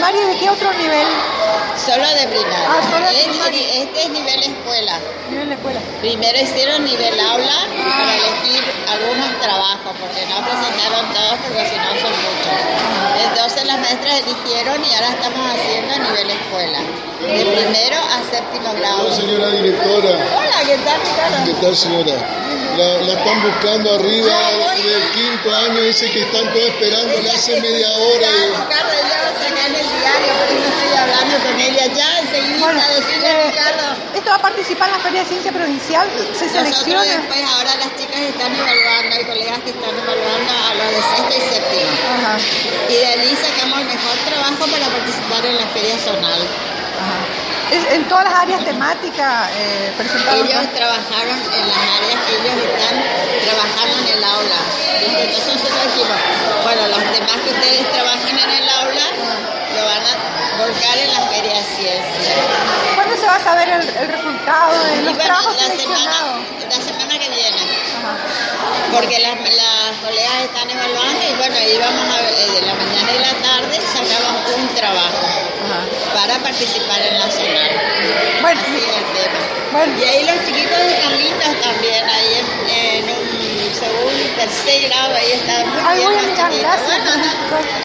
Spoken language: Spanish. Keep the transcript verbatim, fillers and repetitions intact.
primaria y de qué otro nivel? Solo de primaria. Ah, solo de este, primaria. este es nivel escuela. Nivel de escuela. Primero hicieron nivel aula para elegir algunos trabajos, porque no presentaron todos, porque si no son muchos. Entonces las maestras eligieron y ahora estamos haciendo nivel escuela. De primero a séptimo grado. Hola, señora directora. Hola, ¿qué tal, Ricardo? ¿Qué tal, señora? La, la están buscando arriba del quinto año, dice que están todos esperando, le hace media hora. Ya, Ricardo, yo saqué en el diario, por eso estoy hablando con ella ya, enseguida, Bueno, decirle eh, Ricardo. ¿Esto va a participar en la Feria de Ciencia Provincial? ¿Se Nosotros selecciona? después, ahora las chicas están evaluando, hay colegas que están evaluando a los de sexto y séptimo. Ajá. Y de allí sacamos el mejor trabajo para participar en la feria zonal. Ajá. Es, en todas las áreas temáticas eh, presentaron. Ellos trabajaron en las áreas que ellos están trabajando en el aula. Entonces nosotros dijimos, bueno, los temas que ustedes trabajan en el aula lo van a volcar en la feria de ciencia. ¿Cuándo se va a saber el, el resultado de Y los bueno, trabajos la seleccionados? semana, la semana que viene. Ajá. Porque las, las colegas están evaluando y bueno, íbamos a eh, de la mañana y la tarde sacamos un trabajo Ajá. para participar en la zonal. Bueno, Así es el tema. bueno. Y ahí los chiquitos están lindos también, ahí en, en un segundo, tercer grado, ahí están muy Ay, bien voy a los mirar, chiquitos. gracias. Bueno, no,